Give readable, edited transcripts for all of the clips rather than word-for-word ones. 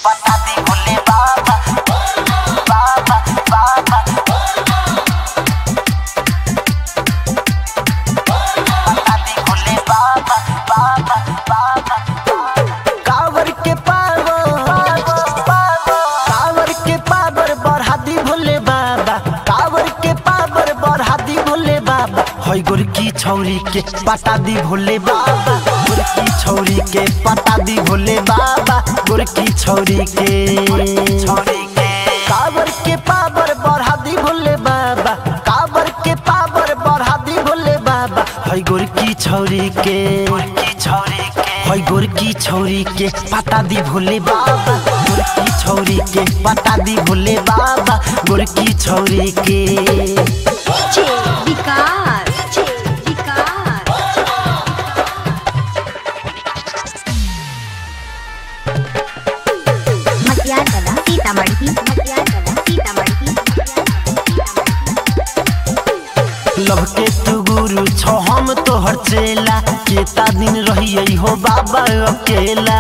बता दी भोले बाबा बाबा बाबा बता दी भोले बाबा बाबा बाबा कांवर के पावर बढ़ा दी भोले बाबा कांवर के पावर बढ़ा दी भोले बाबा हई गोरकी छौरी के पता दी भोले बाबा गोरकी छौरी के पता दी भोले बाबा गोरकी छौरी के कांवर के पावर बढ़ा दी भोले बाबा कांवर के पावर बढ़ा दी भोले बाबा हई गोरकी छौरी के हई गोरकी छौरी के पता दी भोले बाबा गोरकी छौरी के पता दी भोले बाबा गोरकी छौरी के लव के तू गुरु छो हम तोहर चेला केता दिन रहिए हो बाबा अकेला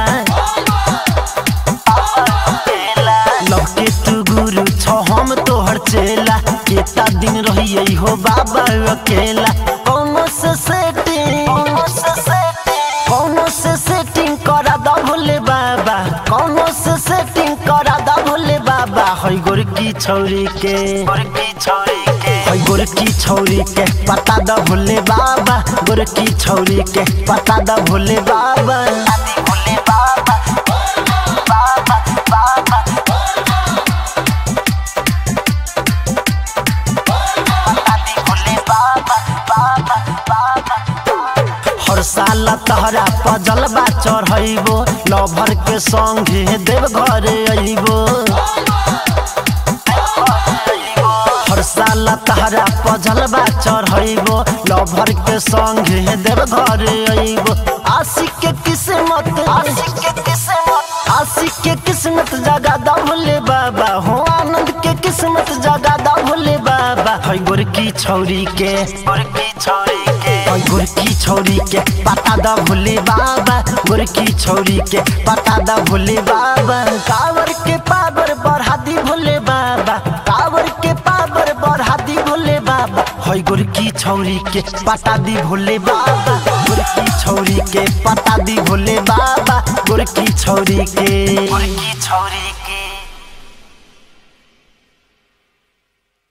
लव के तू गुरु छो हम तोहर चेला केता दिन रहिए हो बाबा अकेला कौनो से सेटिंग करा दा भोले बाबा कौनो से सेटिंग करा दा भोले बाबा हई गोरकी छौरी के हई गोरकी छौरी के पता दा भोले बाबा गोरकी छौरी के पता दा भोले बाबा भोले बाबा बाबा बाबा पता दी भोले बाबा बाबा बाबा हर साल तहरा पजलबा चढ़ैबो लभर के संगे देव घर अइबो हर साल तहरा पजलबा चढ़ैबो लभर के संगे देव घर अइबो आशिक के किस्मत जगा दा भोले बाबा हो आनंद के किस्मत जगा दा भोले बाबा हई गोरकी छौरी के हई गोरकी छौरी के पता दा भोले बाबा गोरकी छौरी के पता दा भोले बाबा कांवर के पावर बढ़ा दी भोले बाबा कांवर के पावर बढ़ा दी भोले बाबा हई गोरकी छौरी के पता दी भोले बाबा गोरकी छौरी के पता दी भोले बाबा गोरकी छौरी के